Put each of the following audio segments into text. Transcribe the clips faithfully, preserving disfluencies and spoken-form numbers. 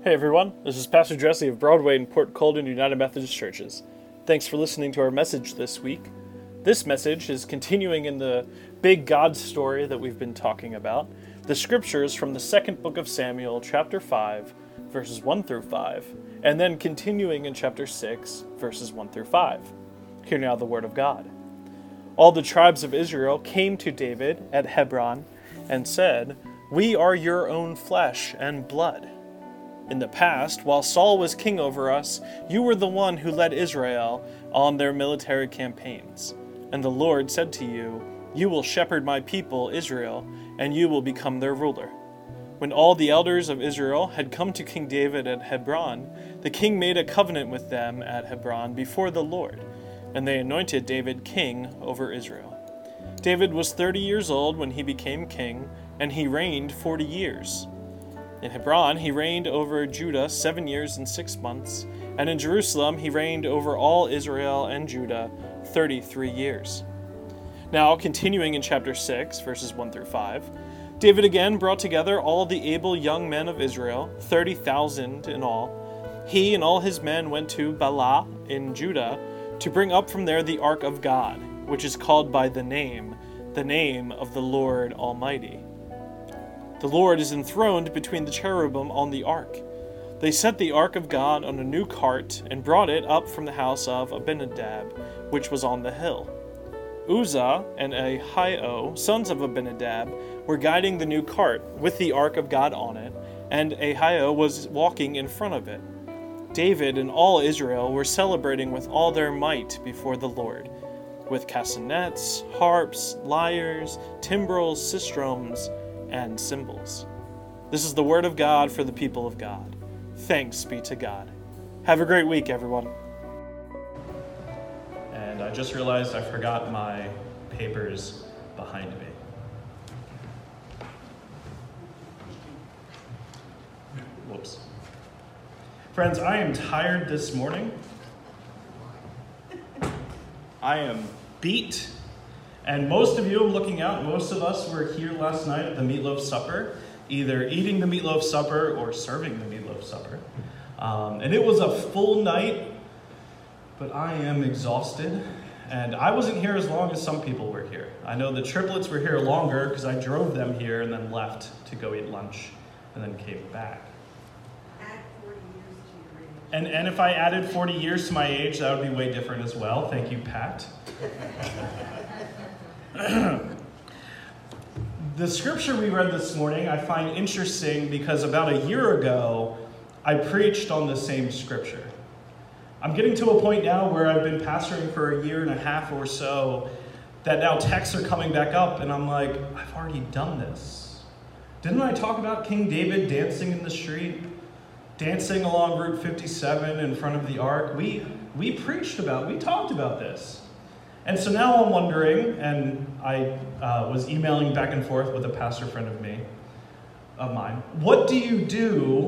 Hey everyone, this is Pastor Jesse of Broadway and Port Colden United Methodist Churches. Thanks for listening to our message this week. This message is continuing in the big God story that we've been talking about, the scriptures from the second book of Samuel, chapter five, verses one through five, and then continuing in chapter six, verses one through five. Hear now the word of God. All the tribes of Israel came to David at Hebron and said, "We are your own flesh and blood. In the past, while Saul was king over us, you were the one who led Israel on their military campaigns. And the Lord said to you, 'You will shepherd my people, Israel, and you will become their ruler.' When all the elders of Israel had come to King David at Hebron, the king made a covenant with them at Hebron before the Lord, and they anointed David king over Israel. David was thirty years old when he became king, and he reigned forty years. In Hebron, he reigned over Judah seven years and six months, and in Jerusalem he reigned over all Israel and Judah thirty-three years. Now, continuing in chapter six, verses one through five, David again brought together all the able young men of Israel, thirty thousand in all. He and all his men went to Baalah in Judah to bring up from there the ark of God, which is called by the name, the name of the Lord Almighty. The Lord is enthroned between the cherubim on the ark. They set the ark of God on a new cart and brought it up from the house of Abinadab, which was on the hill. Uzzah and Ahio, sons of Abinadab, were guiding the new cart with the ark of God on it, and Ahio was walking in front of it. David and all Israel were celebrating with all their might before the Lord, with castanets, harps, lyres, timbrels, sistrums, and cymbals. This is the word of God for the people of God. Thanks be to God. Have a great week, everyone. And I just realized I forgot my papers behind me. Whoops. Friends, I am tired this morning. I am beat. And most of you, I'm looking out, most of us were here last night at the Meatloaf Supper, either eating the Meatloaf Supper or serving the Meatloaf Supper. Um, and it was a full night, but I am exhausted. And I wasn't here as long as some people were here. I know the triplets were here longer because I drove them here and then left to go eat lunch and then came back. Add forty years to your age. And, and if I added forty years to my age, that would be way different as well. Thank you, Pat. The scripture we read this morning I find interesting because about a year ago, I preached on the same scripture. I'm getting to a point now where I've been pastoring for a year and a half or so that now texts are coming back up and I'm like, I've already done this. Didn't I talk about King David dancing in the street, dancing along Route fifty-seven in front of the ark? We, we preached about, we talked about this. And so now I'm wondering, and I uh, was emailing back and forth with a pastor friend of me, of mine, what do you do,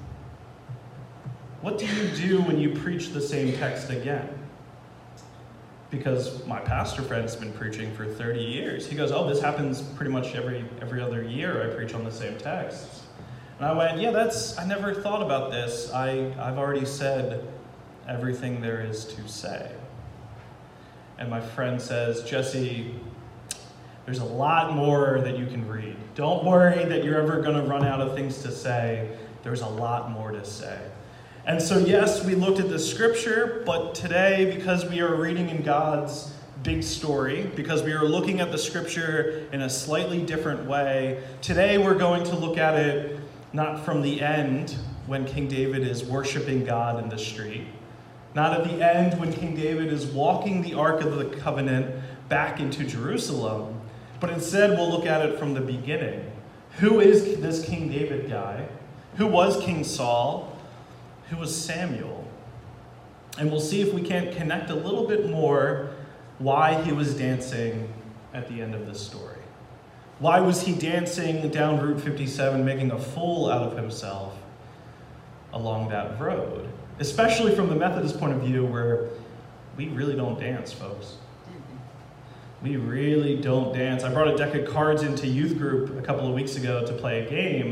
what do you do when you preach the same text again? Because my pastor friend's been preaching for thirty years. He goes, oh, this happens pretty much every every other year I preach on the same text. And I went, yeah, that's, I never thought about this. I, I've already said everything there is to say. And my friend says, Jesse, there's a lot more that you can read. Don't worry that you're ever going to run out of things to say. There's a lot more to say. And so, yes, we looked at the scripture, but today, because we are reading in God's big story, because we are looking at the scripture in a slightly different way, today we're going to look at it not from the end when King David is worshiping God in the street, not at the end when King David is walking the Ark of the Covenant back into Jerusalem, but instead we'll look at it from the beginning. Who is this King David guy? Who was King Saul? Who was Samuel? And we'll see if we can't connect a little bit more why he was dancing at the end of this story. Why was he dancing down Route fifty-seven, making a fool out of himself along that road? Especially from the Methodist point of view, where we really don't dance, folks. We really don't dance. I brought a deck of cards into youth group a couple of weeks ago to play a game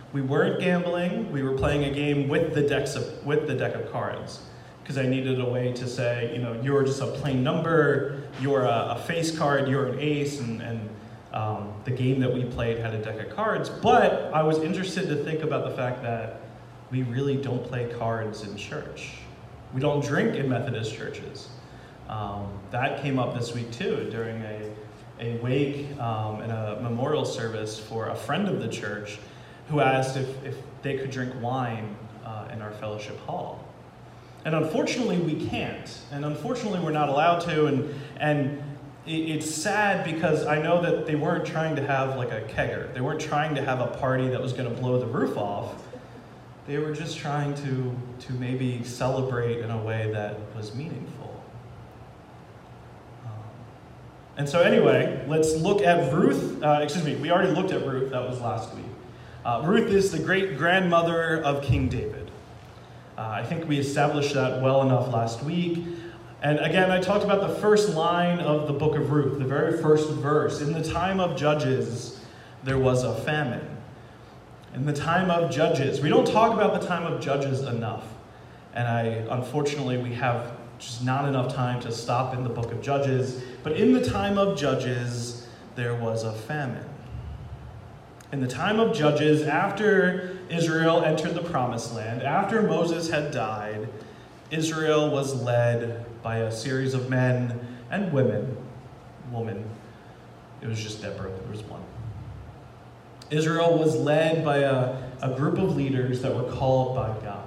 We weren't gambling. We were playing a game with the decks of with the deck of cards, because I needed a way to say, you know, you're just a plain number, you're a, a face card, you're an ace, and, and um, the game that we played had a deck of cards. But I was interested to think about the fact that we really don't play cards in church. We don't drink in Methodist churches. Um, that came up this week too, during a, a wake um, and a memorial service for a friend of the church who asked if, if they could drink wine uh, in our fellowship hall. And unfortunately, we can't. And unfortunately, we're not allowed to. And, and it, it's sad because I know that they weren't trying to have like a kegger. They weren't trying to have a party that was going to blow the roof off. They were just trying to, to maybe celebrate in a way that was meaningful. Um, and so anyway, let's look at Ruth. Uh, excuse me, we already looked at Ruth. That was last week. Uh, Ruth is the great-grandmother of King David. Uh, I think we established that well enough last week. And again, I talked about the first line of the book of Ruth, the very first verse. In the time of Judges, there was a famine. In the time of Judges. We don't talk about the time of Judges enough. And I, unfortunately, we have just not enough time to stop in the book of Judges. But in the time of Judges, there was a famine. In the time of Judges, after Israel entered the Promised Land, after Moses had died, Israel was led by a series of men and women. Woman. It was just Deborah. There was one. Israel was led by a, a group of leaders that were called by God.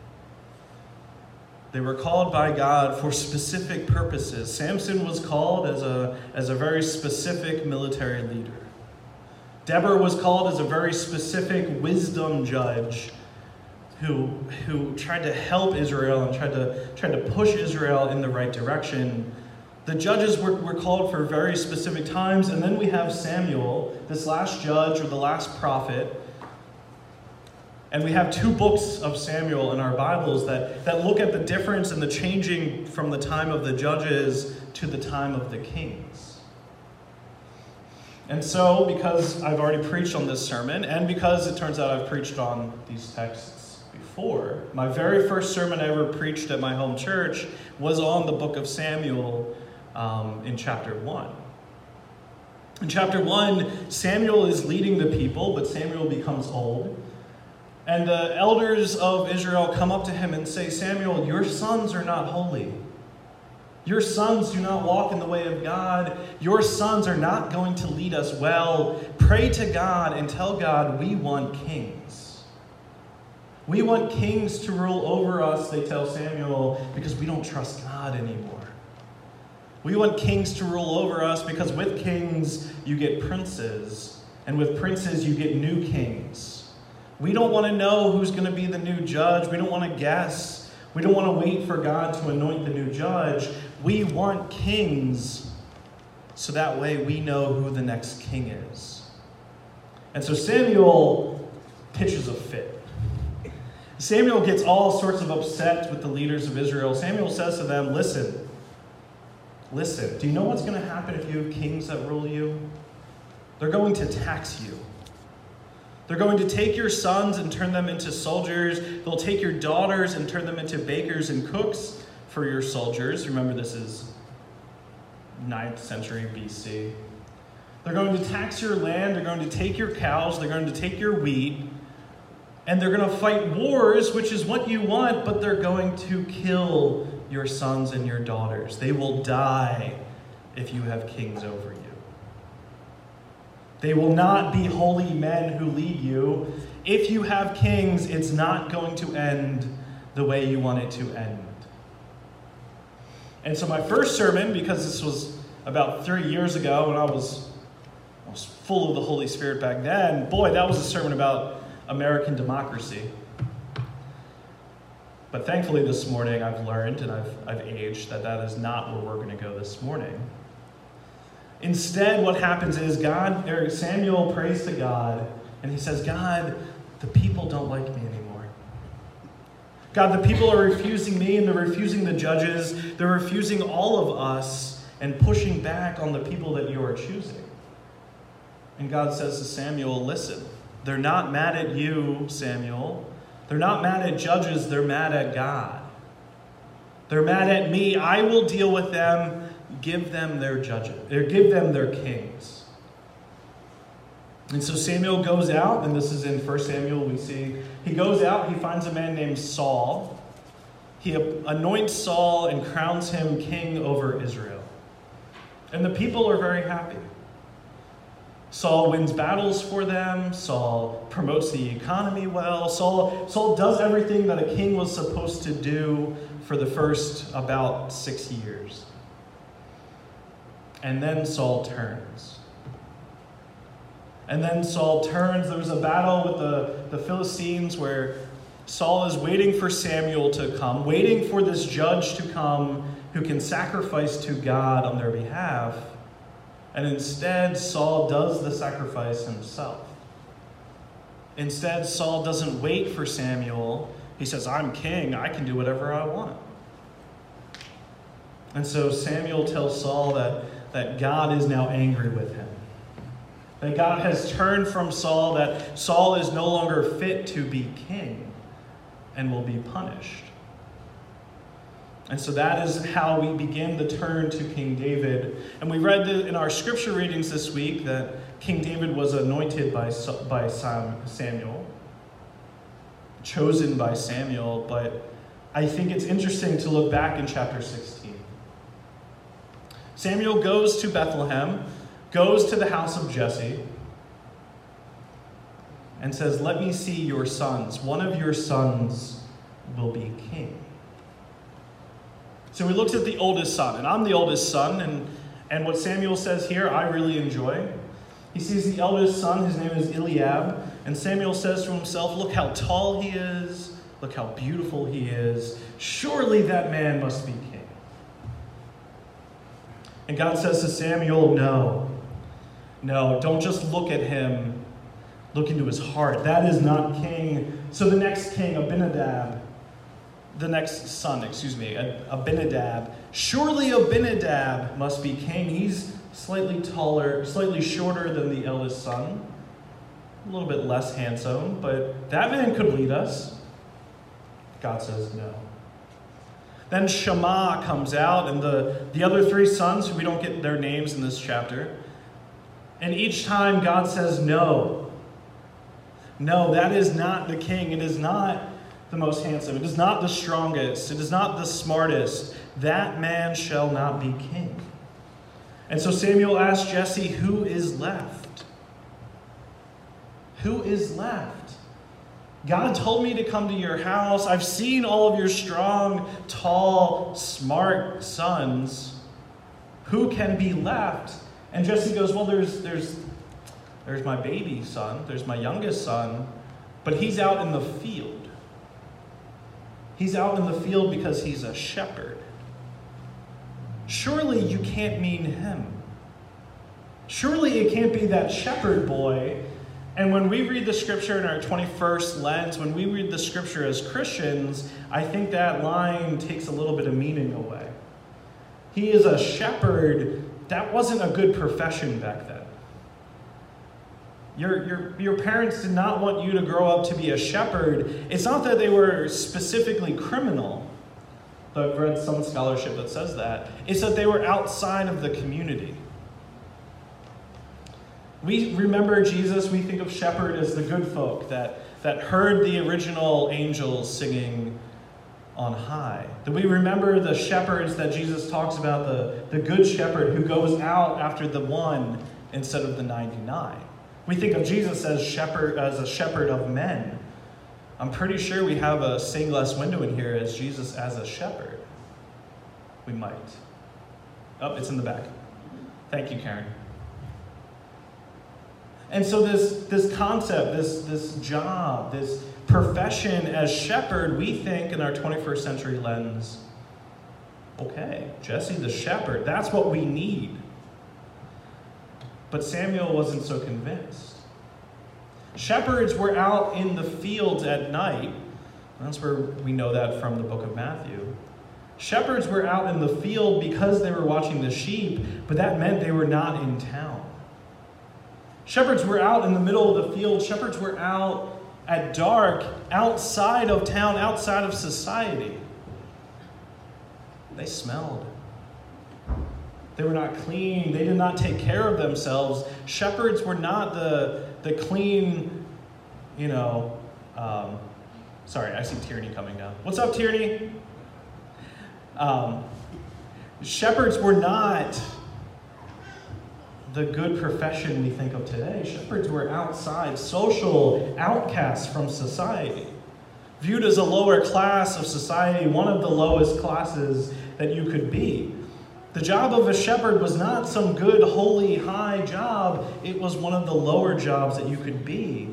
They were called by God for specific purposes. Samson was called as a, as a very specific military leader. Deborah was called as a very specific wisdom judge who, who tried to help Israel and tried to, tried to push Israel in the right direction. The judges were, were called for very specific times, and then we have Samuel, this last judge or the last prophet. And we have two books of Samuel in our Bibles that, that look at the difference and the changing from the time of the judges to the time of the kings. And so, because I've already preached on this sermon, and because it turns out I've preached on these texts before, my very first sermon I ever preached at my home church was on the book of Samuel um, in chapter one. In chapter one, Samuel is leading the people, but Samuel becomes old. And the elders of Israel come up to him and say, Samuel, your sons are not holy. Your sons do not walk in the way of God. Your sons are not going to lead us well. Pray to God and tell God we want kings. We want kings to rule over us, they tell Samuel, because we don't trust God anymore. We want kings to rule over us because with kings you get princes, and with princes you get new kings. We don't want to know who's going to be the new judge. We don't want to guess. We don't want to wait for God to anoint the new judge. We want kings so that way we know who the next king is. And so Samuel pitches a fit. Samuel gets all sorts of upset with the leaders of Israel. Samuel says to them, listen, listen, do you know what's going to happen if you have kings that rule you? They're going to tax you. They're going to take your sons and turn them into soldiers. They'll take your daughters and turn them into bakers and cooks for your soldiers. Remember, this is ninth century B C. They're going to tax your land. They're going to take your cows. They're going to take your wheat. And they're going to fight wars, which is what you want, but they're going to kill your sons and your daughters. They will die if you have kings over you. They will not be holy men who lead you. If you have kings, it's not going to end the way you want it to end. And so my first sermon, because this was about three years ago and I was, I was full of the Holy Spirit back then, boy, that was a sermon about American democracy. But thankfully this morning I've learned and I've, I've aged that that is not where we're going to go this morning. Instead, what happens is God, or Samuel prays to God, and he says, God, the people don't like me anymore. God, the people are refusing me, and they're refusing the judges. They're refusing all of us and pushing back on the people that you are choosing. And God says to Samuel, listen, They're not mad at you, Samuel. They're not mad at judges, they're mad at God. They're mad at me. I will deal with them. Give them their judges, or give them their kings. And so Samuel goes out, and this is in First Samuel, we see. He goes out, he finds a man named Saul. He anoints Saul and crowns him king over Israel. And the people are very happy. Saul wins battles for them. Saul promotes the economy well. Saul, Saul does everything that a king was supposed to do for the first about six years. And then Saul turns. And then Saul turns. There was a battle with the, the Philistines where Saul is waiting for Samuel to come, waiting for this judge to come who can sacrifice to God on their behalf. And instead, Saul does the sacrifice himself. Instead, Saul doesn't wait for Samuel. He says, I'm king. I can do whatever I want. And so Samuel tells Saul that, that God is now angry with him. That God has turned from Saul, that Saul is no longer fit to be king and will be punished. And so that is how we begin the turn to King David. And we read the, in our scripture readings this week that King David was anointed by, by Samuel, chosen by Samuel, but I think it's interesting to look back in chapter sixteen. Samuel goes to Bethlehem, goes to the house of Jesse, and says, let me see your sons. One of your sons will be king. So he looks at the oldest son, and I'm the oldest son, and, and what Samuel says here, I really enjoy. He sees the eldest son, his name is Eliab, and Samuel says to himself, look how tall he is, look how beautiful he is. Surely that man must be king. And God says to Samuel, no, no, don't just look at him, look into his heart. That is not king. So the next king, Abinadab, the next son, excuse me, Abinadab. Surely Abinadab must be king. He's slightly taller, slightly shorter than the eldest son. A little bit less handsome, but that man could lead us. God says no. Then Shammah comes out, and the, the other three sons, who we don't get their names in this chapter. And each time God says no. No, that is not the king. It is not the most handsome. It is not the strongest. It is not the smartest. That man shall not be king. And so Samuel asked Jesse, who is left? Who is left? God told me to come to your house. I've seen all of your strong, tall, smart sons. Who can be left? And Jesse goes, well, there's, there's, there's my baby son. There's my youngest son. But he's out in the field. He's out in the field because he's a shepherd. Surely you can't mean him. Surely it can't be that shepherd boy. And when we read the scripture in our twenty-first lens, when we read the scripture as Christians, I think that line takes a little bit of meaning away. He is a shepherd. That wasn't a good profession back then. Your, your, your parents did not want you to grow up to be a shepherd. It's not that they were specifically criminal. I've read some scholarship that says that. It's that they were outside of the community. We remember Jesus, we think of shepherd as the good folk that, that heard the original angels singing on high. That we remember the shepherds that Jesus talks about, the, the good shepherd who goes out after the one instead of the ninety-nine. We think of Jesus as shepherd, as a shepherd of men. I'm pretty sure we have a stained glass window in here as Jesus as a shepherd. We might. Oh, it's in the back. Thank you, Karen. And so this, this concept, this, this job, this profession as shepherd, we think in our twenty-first century lens, okay, Jesse the shepherd, that's what we need. But Samuel wasn't so convinced. Shepherds were out in the fields at night. That's where we know that from the book of Matthew. Shepherds were out in the field because they were watching the sheep, but that meant they were not in town. Shepherds were out in the middle of the field. Shepherds were out at dark, outside of town, outside of society. They smelled. They were not clean. They did not take care of themselves. Shepherds were not the, the clean, you know, um, sorry, I see Tierney coming down. What's up, Tierney? Um, shepherds were not the good profession we think of today. Shepherds were outside, social outcasts from society, viewed as a lower class of society, one of the lowest classes that you could be. The job of a shepherd was not some good, holy, high job. It was one of the lower jobs that you could be.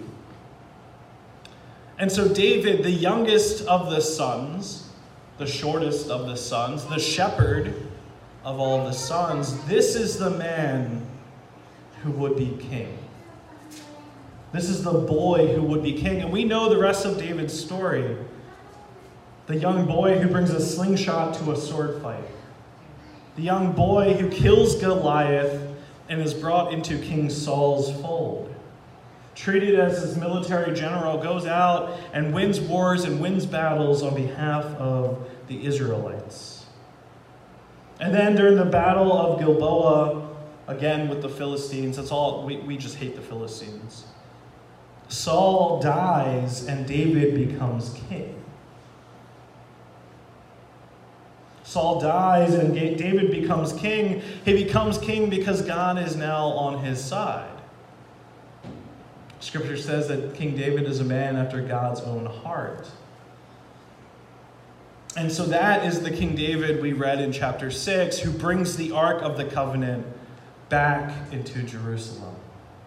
And so David, the youngest of the sons, the shortest of the sons, the shepherd of all the sons, this is the man who would be king. This is the boy who would be king. And we know the rest of David's story. The young boy who brings a slingshot to a sword fight. The young boy who kills Goliath and is brought into King Saul's fold. Treated as his military general, goes out and wins wars and wins battles on behalf of the Israelites. And then during the battle of Gilboa, again with the Philistines, that's all, we, we just hate the Philistines. Saul dies and David becomes king. Saul dies and David becomes king. He becomes king because God is now on his side. Scripture says that King David is a man after God's own heart. And so that is the King David we read in chapter six, who brings the Ark of the Covenant back into Jerusalem.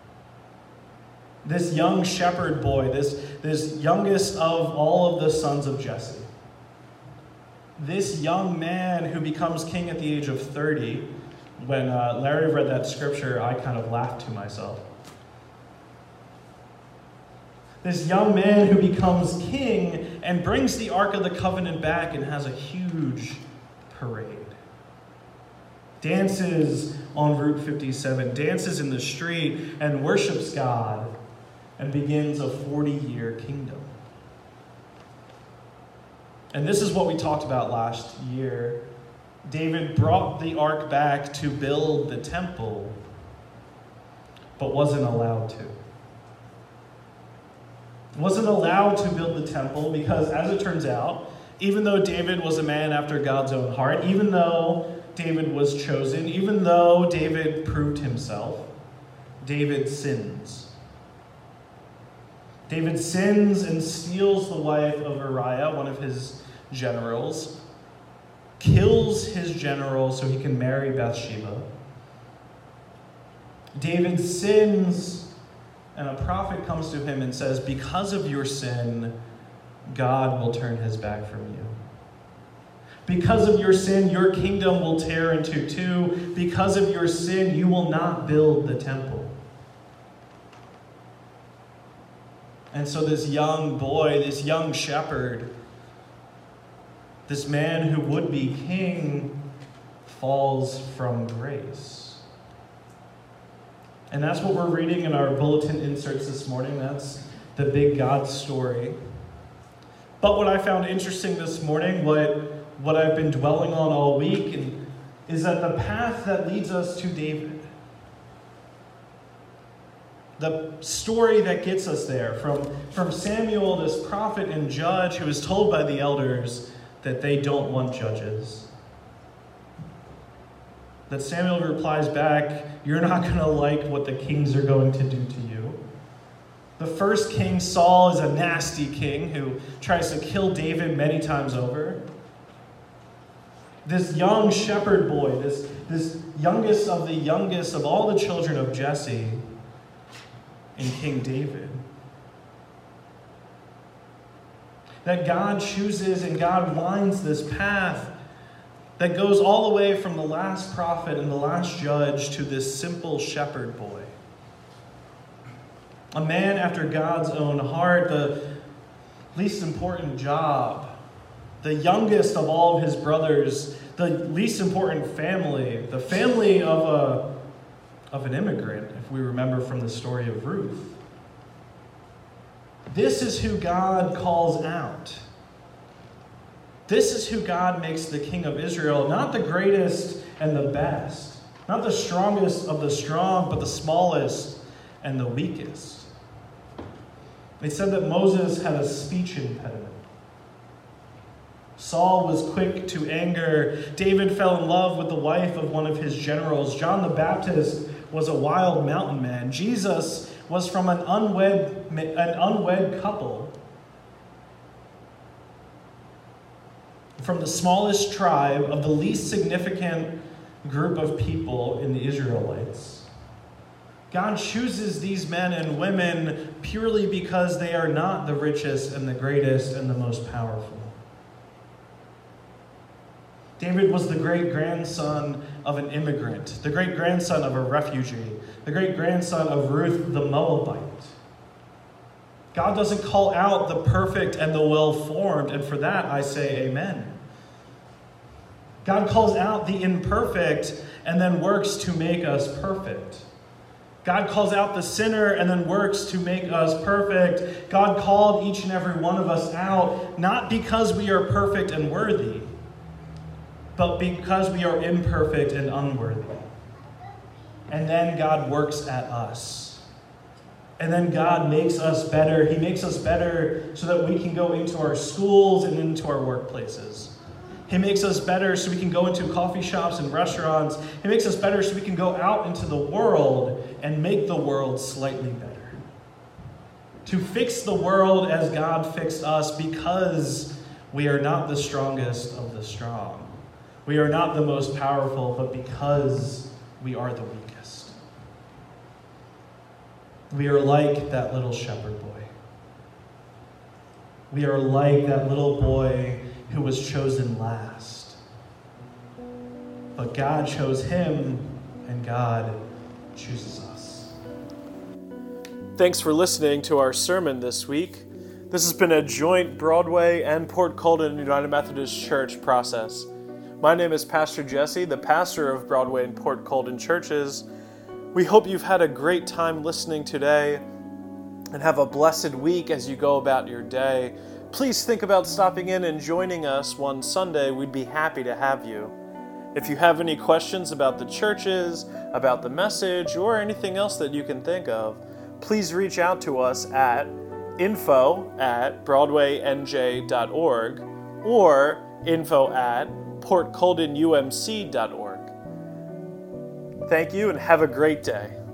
This young shepherd boy, this, this youngest of all of the sons of Jesse, this young man who becomes king at the age of thirty, when uh, Larry read that scripture, I kind of laughed to myself. This young man who becomes king and brings the Ark of the Covenant back and has a huge parade. Dances on Route fifty-seven, dances in the street and worships God and begins a forty-year kingdom. And this is what we talked about last year. David brought the ark back to build the temple, but wasn't allowed to. Wasn't allowed to build the temple because, as it turns out, even though David was a man after God's own heart, even though David was chosen, even though David proved himself, David sins. David sins and steals the wife of Uriah, one of his generals, kills his general so he can marry Bathsheba. David sins, and a prophet comes to him and says, because of your sin, God will turn his back from you. Because of your sin, your kingdom will tear into two. Because of your sin, you will not build the temple. And so this young boy, this young shepherd, this man who would be king, falls from grace. And that's what we're reading in our bulletin inserts this morning. That's the big God story. But what I found interesting this morning, what, what I've been dwelling on all week, and, is that the path that leads us to David, the story that gets us there, from, from Samuel, this prophet and judge who is told by the elders that they don't want judges. That Samuel replies back, you're not going to like what the kings are going to do to you. The first king, Saul, is a nasty king who tries to kill David many times over. This young shepherd boy, this, this youngest of the youngest of all the children of Jesse, in King David. That God chooses and God winds this path that goes all the way from the last prophet and the last judge to this simple shepherd boy. A man after God's own heart, the least important job, the youngest of all of his brothers, the least important family, the family of a of an immigrant, if if we remember from the story of Ruth. This is who God calls out. This is who God makes the king of Israel, not the greatest and the best, not the strongest of the strong, but the smallest and the weakest. They said that Moses had a speech impediment. Saul was quick to anger. David fell in love with the wife of one of his generals. John the Baptist was a wild mountain man. Jesus was from an unwed, an unwed couple, from the smallest tribe of the least significant group of people in the Israelites. God chooses these men and women purely because they are not the richest and the greatest and the most powerful. David was the great-grandson of an immigrant, the great-grandson of a refugee, the great-grandson of Ruth the Moabite. God doesn't call out the perfect and the well-formed, and for that I say amen. God calls out the imperfect and then works to make us perfect. God calls out the sinner and then works to make us perfect. God called each and every one of us out, not because we are perfect and worthy, but because we are imperfect and unworthy. And then God works at us. And then God makes us better. He makes us better so that we can go into our schools and into our workplaces. He makes us better so we can go into coffee shops and restaurants. He makes us better so we can go out into the world and make the world slightly better. To fix the world as God fixed us, because we are not the strongest of the strong. We are not the most powerful, but because we are the weakest. We are like that little shepherd boy. We are like that little boy who was chosen last. But God chose him, and God chooses us. Thanks for listening to our sermon this week. This has been a joint Broadway and Port Colden United Methodist Church process. My name is Pastor Jesse, the pastor of Broadway and Port Colden churches. We hope you've had a great time listening today and have a blessed week as you go about your day. Please think about stopping in and joining us one Sunday. We'd be happy to have you. If you have any questions about the churches, about the message, or anything else that you can think of, please reach out to us at info at broadway n j dot org or info at port colden u m c dot org. Thank you and have a great day.